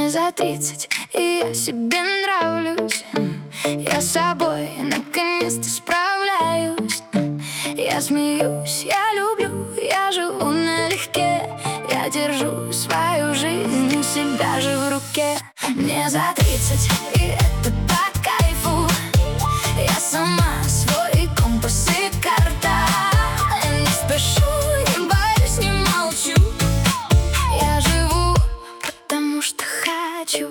Мне за 30, и я себе нравлюсь. Я с собой наконец-то справляюсь. Я смеюсь, я люблю, я живу налегке. Я держу свою жизнь у себя же в руке. Мне за 30, и это по кайфу. Я сама свой компас и карта. Не спешу, не боюсь, не молчу. Я живу, потому что хочу.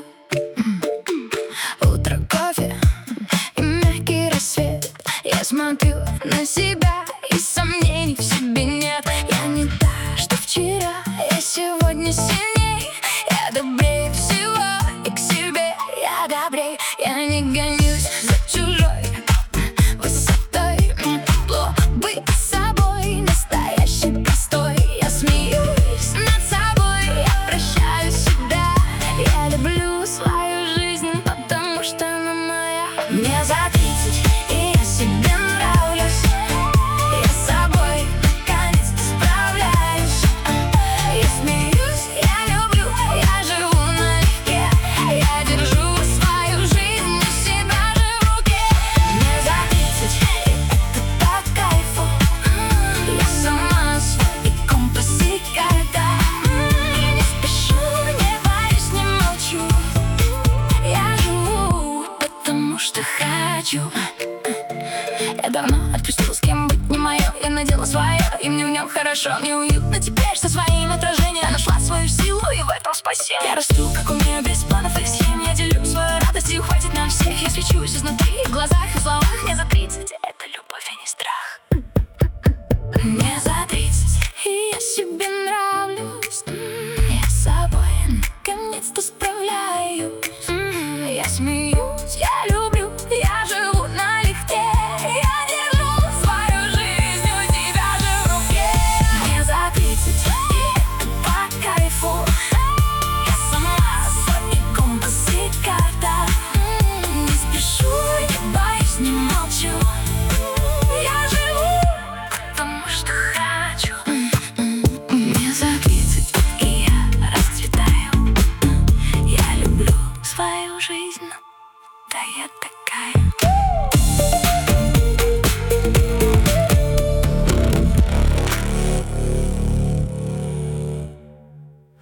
Утро, кофе и мягкий рассвет. Я смотрю на себя, и сомнений в себе нет. Я не та, что вчера, я сегодня сильней. Я добрее всего, и к себе я добрей. Я не гонюсь за чужой высотой. Мне тепло быть собой, настоящий, простой. Я смеюсь над собой, я прощаю себя. Я люблю свою жизнь, потому что она моя. Мне за 30, и я себе нравлюсь. Я с собой наконец-то справляюсь. Я смеюсь, я люблю, я живу налегке. Я держу свою жизнь у себя же в руке. Мне за 30, и это по кайфу. Я сама свой компас и карта. Не спешу, не боюсь, не молчу. Я живу, потому что хочу. Я давно отпустила, с кем быть не мое. Я надела свое, и мне в нем хорошо. Мне уютно теперь со своим отражением. Я нашла свою силу, и в этом спасение. Я расту, как умею, без планов и схем. Я делюсь своей радостью, хватит нам всех. Я свечусь изнутри, в глазах и в словах. Мне за 30, это любовь, а не страх. Мне за 30, и я себе нравлюсь. Я с собой наконец-то справляюсь. Я смеюсь, я люблю, я живу налегке. Я держу свою жизнь у себя же в руке. Мне за 30, и это по кайфу. Я сама свой компас и карта. Не спешу, не боюсь, не молчу. Я живу, потому что хочу. Мне за 30, и я расцветаю. Я люблю свою жизнь, да я такая.